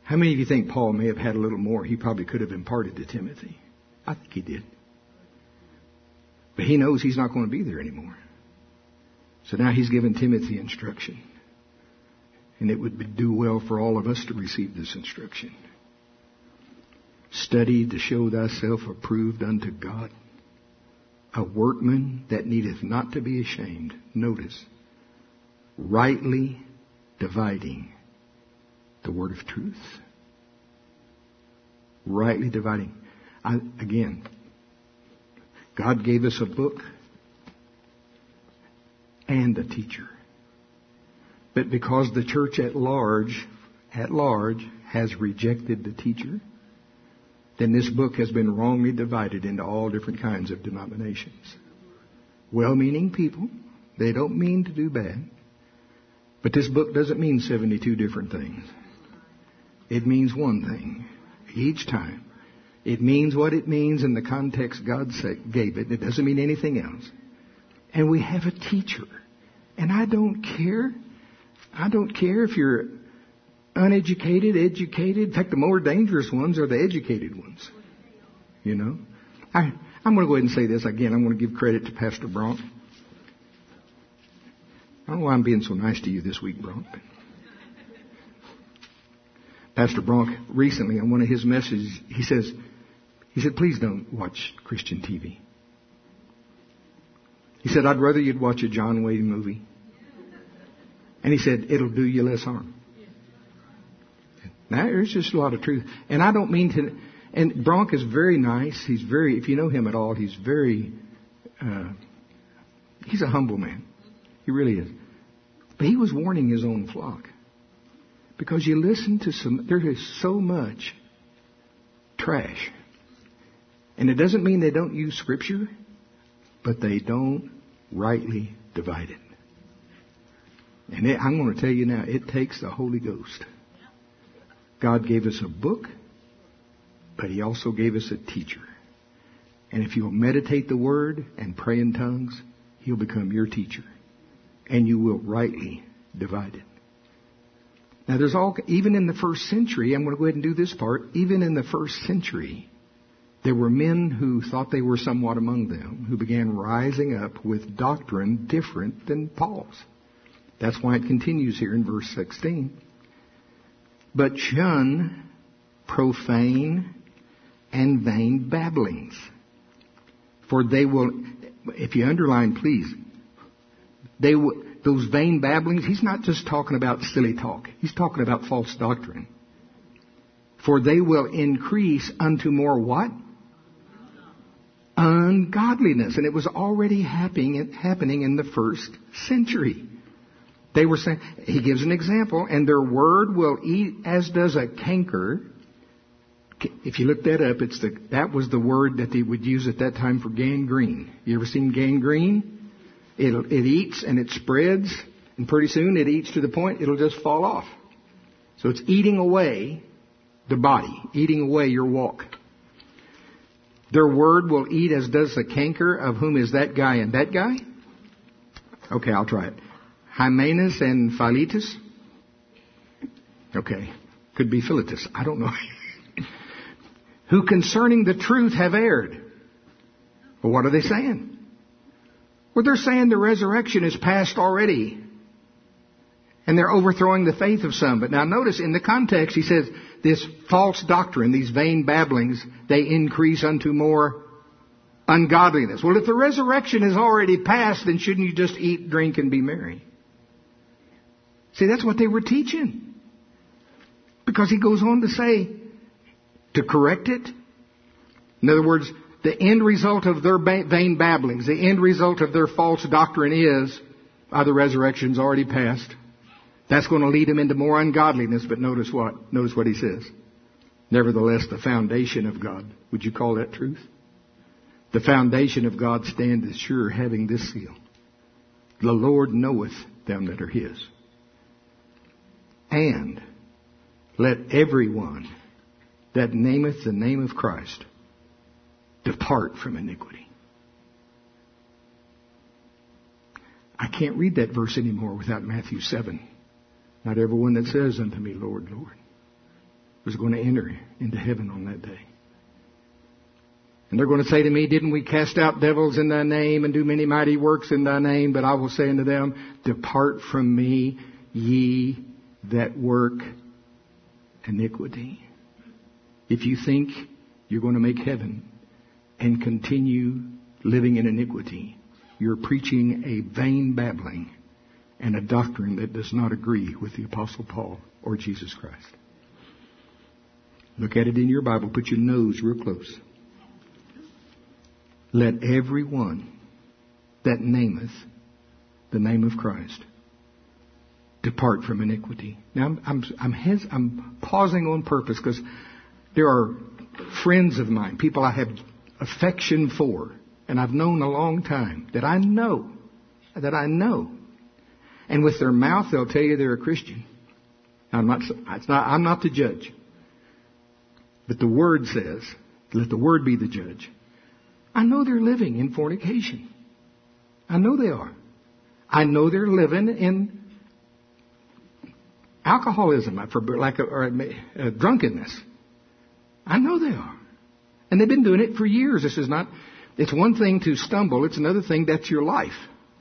How many of you think Paul may have had a little more he probably could have imparted to Timothy? I think he did. But he knows he's not going to be there anymore. So now he's given Timothy instruction. And it would do well for all of us to receive this instruction. Study to show thyself approved unto God, a workman that needeth not to be ashamed. Notice, rightly dividing the word of truth. Rightly dividing. Again, God gave us a book and a teacher. But because the church at large has rejected the teacher, then this book has been wrongly divided into all different kinds of denominations. Well-meaning people, they don't mean to do bad. But this book doesn't mean 72 different things. It means one thing each time. It means what it means in the context God gave it. It doesn't mean anything else. And we have a teacher. And I don't care if you're uneducated, educated. In fact, the more dangerous ones are the educated ones. You know? I'm going to go ahead and say this again. I'm going to give credit to Pastor Bronk. I don't know why I'm being so nice to you this week, Bronk. Pastor Bronk, recently on one of his messages, he said, please don't watch Christian TV. He said, I'd rather you'd watch a John Wayne movie. And he said, it'll do you less harm. Now, there's just a lot of truth. And I don't mean to, and Bronk is very nice. He's very, if you know him at all, he's a humble man. He really is. But he was warning his own flock. Because you listen to there is so much trash. And it doesn't mean they don't use Scripture, but they don't rightly divide it. And I'm going to tell you now, it takes the Holy Ghost. God gave us a book, but He also gave us a teacher. And if you'll meditate the Word and pray in tongues, He'll become your teacher. And you will rightly divide it. Now even in the first century, I'm going to go ahead and do this part, even in the first century, there were men who thought they were somewhat among them, who began rising up with doctrine different than Paul's. That's why it continues here in verse 16. But shun profane and vain babblings. For they will, if you underline please, those vain babblings, he's not just talking about silly talk. He's talking about false doctrine. For they will increase unto more what? Ungodliness. And it was already happening in the first century. They were saying, he gives an example, and their word will eat as does a canker. If you look that up, that was the word that they would use at that time for gangrene. You ever seen gangrene? It eats and it spreads, and pretty soon it eats to the point it'll just fall off. So it's eating away the body, eating away your walk. Their word will eat as does the canker, of whom is that guy and that guy? Okay, I'll try it. Hymenaeus and Philetus? Okay, could be Philetus. I don't know. Who concerning the truth have erred. Well, what are they saying? Well, they're saying the resurrection is past already. And they're overthrowing the faith of some. But now notice in the context, he says, this false doctrine, these vain babblings, they increase unto more ungodliness. Well, if the resurrection is already past, then shouldn't you just eat, drink, and be merry? See, that's what they were teaching. Because he goes on to say, to correct it. In other words, the end result of their vain babblings, the end result of their false doctrine is, the resurrection's already past. That's going to lead them into more ungodliness, but notice what? Notice what he says. Nevertheless, the foundation of God, would you call that truth? The foundation of God standeth sure, having this seal. The Lord knoweth them that are His. And let everyone that nameth the name of Christ depart from iniquity. I can't read that verse anymore without Matthew 7. Not everyone that says unto me, Lord, Lord. was going to enter into heaven on that day. And they're going to say to me, didn't we cast out devils in thy name and do many mighty works in thy name? But I will say unto them, depart from me, ye that work iniquity. If you think you're going to make heaven and continue living in iniquity, you're preaching a vain babbling and a doctrine that does not agree with the Apostle Paul or Jesus Christ. Look at it in your Bible. Put your nose real close. Let every one that nameth the name of Christ depart from iniquity. Now, I'm pausing on purpose because there are friends of mine, people I have affection for, and I've known a long time, that I know. And with their mouth, they'll tell you they're a Christian. I'm not the judge. But the Word says, let the Word be the judge. I know they're living in fornication. I know they are. I know they're living in alcoholism, or drunkenness. I know they are. And they've been doing it for years. It's one thing to stumble. It's another thing, that's your life.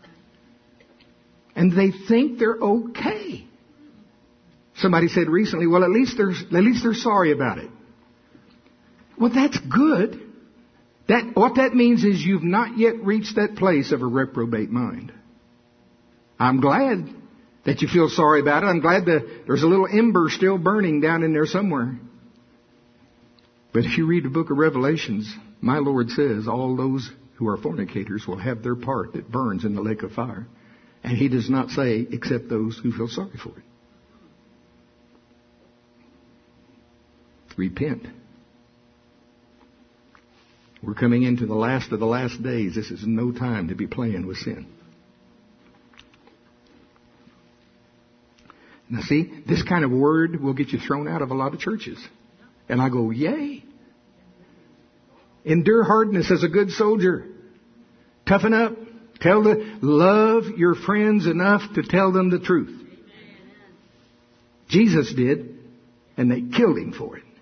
And they think they're okay. Somebody said recently, well, at least they're sorry about it. Well, that's good. What that means is you've not yet reached that place of a reprobate mind. I'm glad that you feel sorry about it. I'm glad that there's a little ember still burning down in there somewhere. But if you read the book of Revelations, my Lord says all those who are fornicators will have their part that burns in the lake of fire. And He does not say except those who feel sorry for it. Repent. We're coming into the last of the last days. This is no time to be playing with sin. Now see, this kind of word will get you thrown out of a lot of churches. And I go, yay. Endure hardness as a good soldier. Toughen up. Love your friends enough to tell them the truth. Jesus did, and they killed Him for it.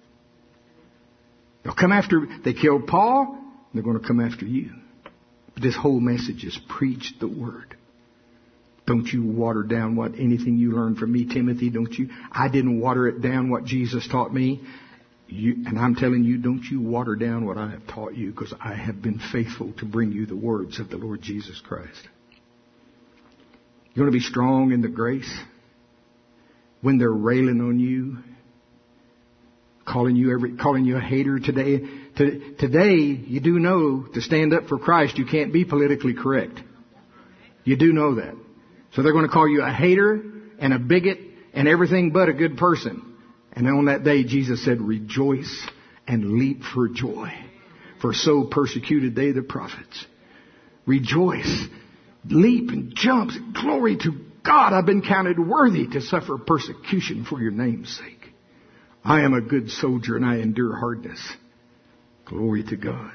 They killed Paul, they're going to come after you. But this whole message is preach the Word. Don't you water down anything you learned from me, Timothy. I didn't water it down what Jesus taught me. And I'm telling you, don't you water down what I have taught you, because I have been faithful to bring you the words of the Lord Jesus Christ. You want to be strong in the grace when they're railing on you, calling you a hater today. Today, you do know to stand up for Christ, you can't be politically correct. You do know that. So they're going to call you a hater and a bigot and everything but a good person. And on that day, Jesus said, rejoice and leap for joy, for so persecuted they the prophets. Rejoice, leap and jump. Glory to God, I've been counted worthy to suffer persecution for your name's sake. I am a good soldier and I endure hardness. Glory to God.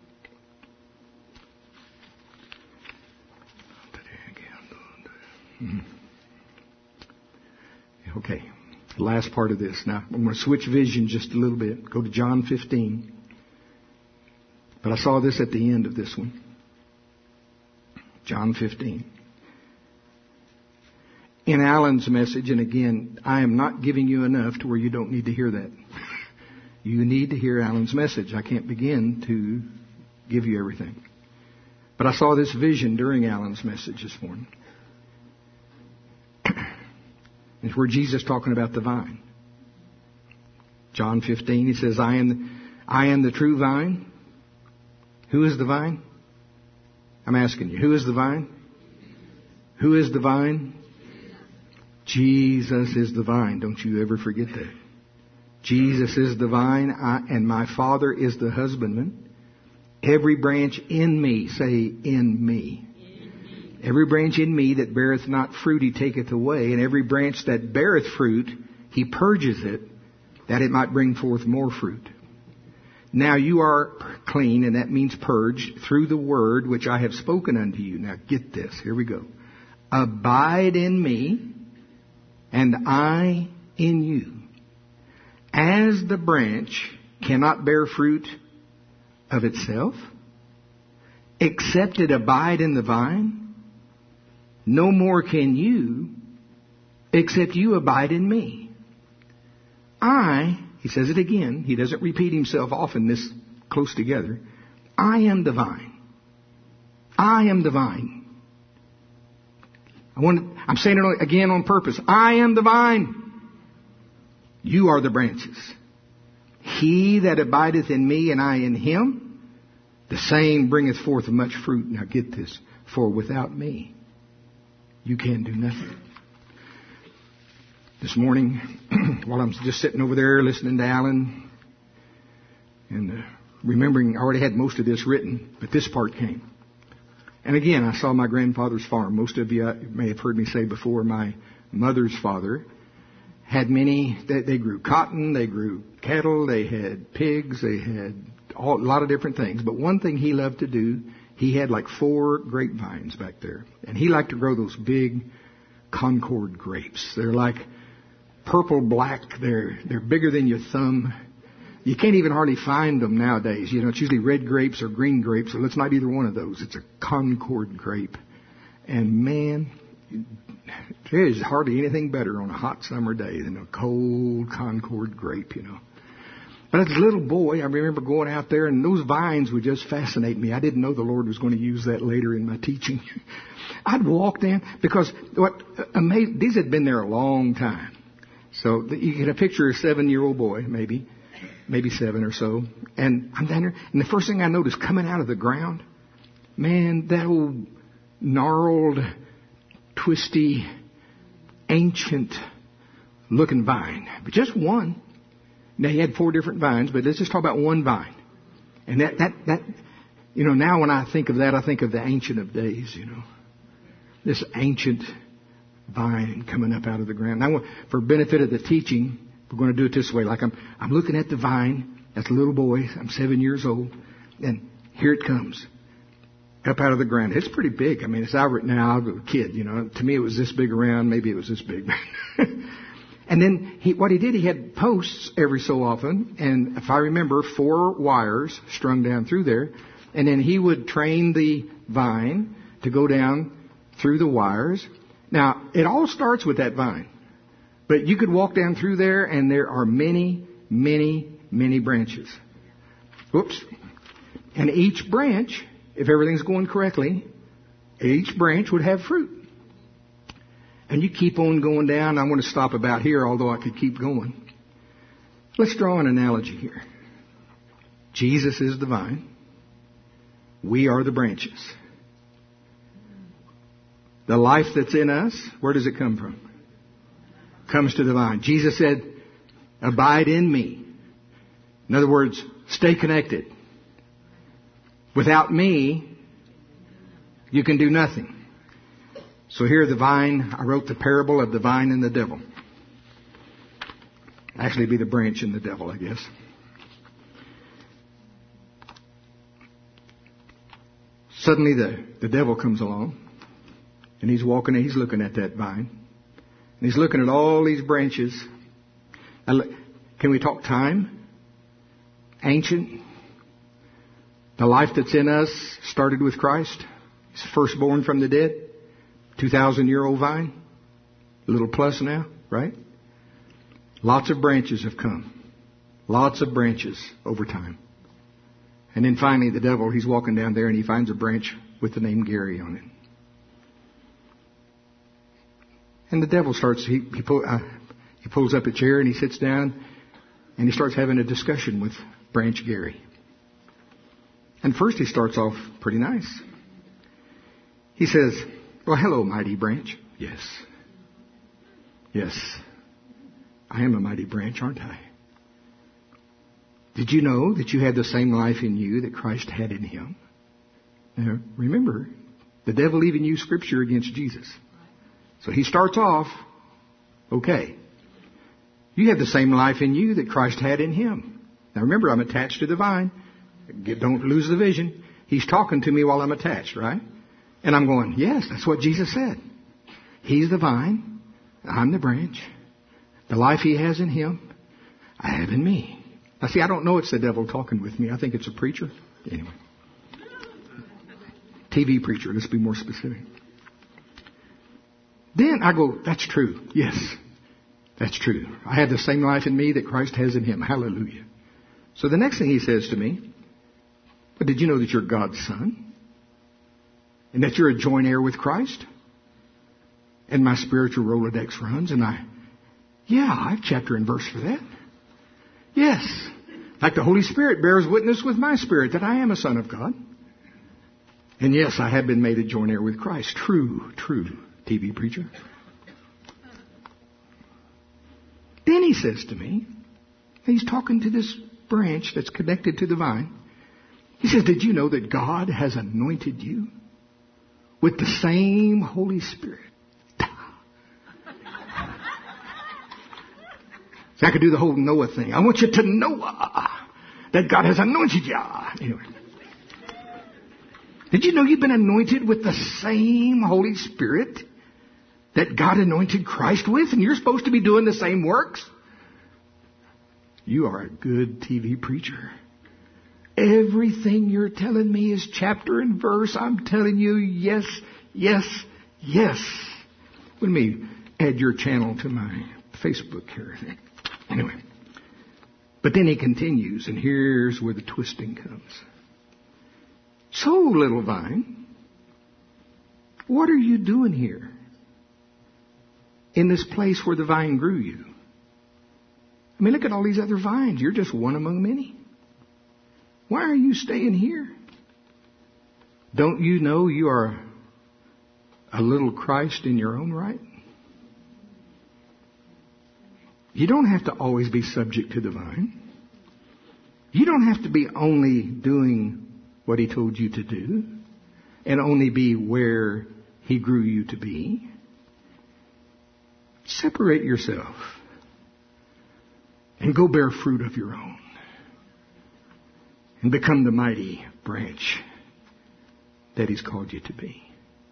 Okay, the last part of this. Now, I'm going to switch vision just a little bit. Go to John 15. But I saw this at the end of this one. John 15. In Alan's message, and again, I am not giving you enough to where you don't need to hear that. You need to hear Alan's message. I can't begin to give you everything. But I saw this vision during Alan's message this morning. It's where Jesus is talking about the vine. John 15, He says, I am the true vine. Who is the vine? I'm asking you, who is the vine? Who is the vine? Jesus is the vine. Don't you ever forget that. Jesus is the vine, and my Father is the husbandman. Every branch in me, say, in me. Every branch in me that beareth not fruit, He taketh away. And every branch that beareth fruit, He purges it, that it might bring forth more fruit. Now you are clean, and that means purged, through the word which I have spoken unto you. Now get this. Here we go. Abide in me, and I in you. As the branch cannot bear fruit of itself, except it abide in the vine, no more can you, except you abide in me. He says it again, he doesn't repeat himself often this close together. I am the vine. I am the vine. I'm saying it again on purpose. I am the vine. You are the branches. He that abideth in me and I in him, the same bringeth forth much fruit. Now get this. For without me, you can do nothing. This morning, while I'm just sitting over there listening to Alan and remembering, I already had most of this written, but this part came. And again, I saw my grandfather's farm. Most of you may have heard me say before, my mother's father had they grew cotton, they grew cattle, they had pigs, they had a lot of different things. But one thing he loved to do, he had like 4 grapevines back there. And he liked to grow those big Concord grapes. They're like purple black. They're bigger than your thumb. You can't even hardly find them nowadays. You know, it's usually red grapes or green grapes. So it's not either one of those. It's a Concord grape. And man, there is hardly anything better on a hot summer day than a cold Concord grape, you know. But as a little boy, I remember going out there, and those vines would just fascinate me. I didn't know the Lord was going to use that later in my teaching. I'd walk down, because these had been there a long time. So you get a picture of a 7-year-old boy, maybe 7 or so. And I'm down there, and the first thing I noticed coming out of the ground, man, that old gnarled, twisty, ancient looking vine. But just one. Now, he had 4 different vines, but let's just talk about one vine. And that, you know, now when I think of that, I think of the Ancient of Days, you know. This ancient vine coming up out of the ground. Now, for benefit of the teaching, we're going to do it this way. Like I'm looking at the vine as a little boy. I'm 7 years old. And here it comes. Up out of the ground. It's pretty big. I mean, it's out right now. I was a kid, you know. To me, it was this big around. Maybe it was this big. And then he had posts every so often. And if I remember, 4 wires strung down through there. And then he would train the vine to go down through the wires. Now, it all starts with that vine. But you could walk down through there, and there are many, many, many branches. Whoops. And each branch, if everything's going correctly, each branch would have fruit. And you keep on going down. I want to stop about here, although I could keep going. Let's draw an analogy here. Jesus is the vine. We are the branches. The life that's in us, where does it come from? Comes to the vine. Jesus said, abide in me. In other words, stay connected. Without me, you can do nothing. So here the vine, I wrote the parable of the vine and the devil. Actually, it'd be the branch and the devil, I guess. Suddenly the devil comes along, and he's walking and he's looking at that vine. And he's looking at all these branches. Now, can we talk time? Ancient. The life that's in us started with Christ. He's firstborn from the dead. 2,000-year-old vine. A little plus now, right? Lots of branches have come. Lots of branches over time. And then finally the devil, he's walking down there and he finds a branch with the name Gary on it. And the devil starts, he pulls up a chair and he sits down and he starts having a discussion with Branch Gary. And first he starts off pretty nice. He says, well, hello, mighty branch. Yes. Yes. I am a mighty branch, aren't I? Did you know that you had the same life in you that Christ had in him? Now, remember, the devil even used Scripture against Jesus. So he starts off, okay. You have the same life in you that Christ had in him. Now remember, I'm attached to the vine. Don't lose the vision. He's talking to me while I'm attached, right? And I'm going, yes, that's what Jesus said. He's the vine. I'm the branch. The life he has in him. I have in me. Now see, I don't know it's the devil talking with me. I think it's a preacher. Anyway. TV preacher, let's be more specific. Then I go, that's true. Yes, that's true. I have the same life in me that Christ has in him. Hallelujah. So the next thing he says to me, but did you know that you're God's son? And that you're a joint heir with Christ? And my spiritual Rolodex runs, and I have chapter and verse for that. Yes. In fact, the Holy Spirit bears witness with my spirit that I am a son of God. And yes, I have been made a joint heir with Christ. True, TV preacher. Then he says to me, he's talking to this branch that's connected to the vine. He says, did you know that God has anointed you with the same Holy Spirit? So I could do the whole Noah thing. I want you to know that God has anointed you. Anyway. Did you know you've been anointed with the same Holy Spirit that God anointed Christ with? And you're supposed to be doing the same works? You are a good TV preacher. Everything you're telling me is chapter and verse. I'm telling you, yes. Let me add your channel to my Facebook here. Anyway. But then he continues, and here's where the twisting comes. So, little vine, what are you doing here? In this place where the vine grew you? I mean, look at all these other vines. You're just one among many. Why are you staying here? Don't you know you are a little Christ in your own right? You don't have to always be subject to the vine. You don't have to be only doing what he told you to do and only be where he grew you to be. Separate yourself and go bear fruit of your own and become the mighty branch that he's called you to be.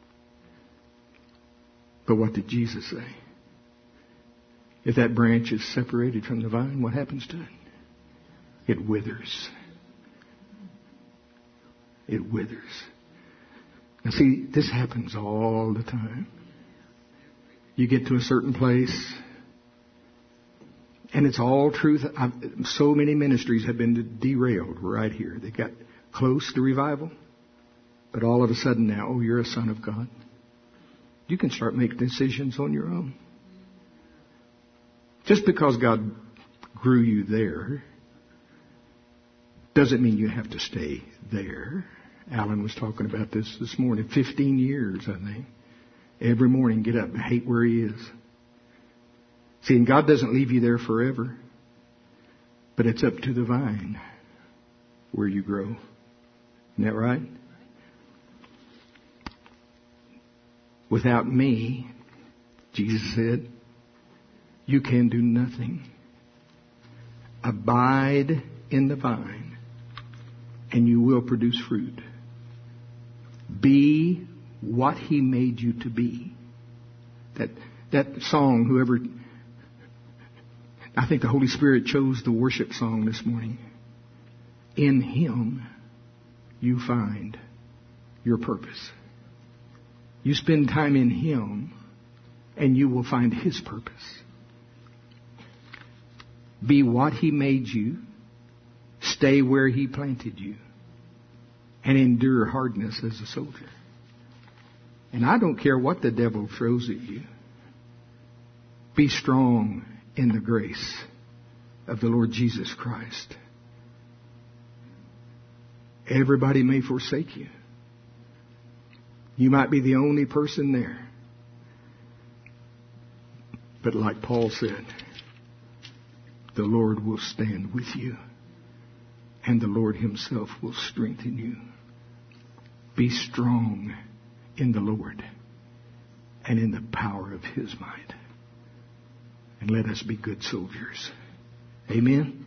But what did Jesus say? If that branch is separated from the vine, what happens to it? It withers. It withers. Now see, this happens all the time. You get to a certain place, and it's all truth. So many ministries have been derailed right here. They got close to revival, but all of a sudden now, you're a son of God. You can start making decisions on your own. Just because God grew you there doesn't mean you have to stay there. Alan was talking about this morning. 15 years, I think. Every morning, get up and hate where he is. See, and God doesn't leave you there forever. But it's up to the vine where you grow. Isn't that right? Without me, Jesus said, you can do nothing. Abide in the vine, and you will produce fruit. Be what he made you to be. That song, I think the Holy Spirit chose the worship song this morning. In him, you find your purpose. You spend time in him, and you will find his purpose. Be what he made you. Stay where he planted you. And endure hardness as a soldier. And I don't care what the devil throws at you. Be strong in the grace of the Lord Jesus Christ. Everybody may forsake you. You might be the only person there. But like Paul said, the Lord will stand with you, and the Lord himself will strengthen you. Be strong in the Lord and in the power of his might. And let us be good soldiers. Amen.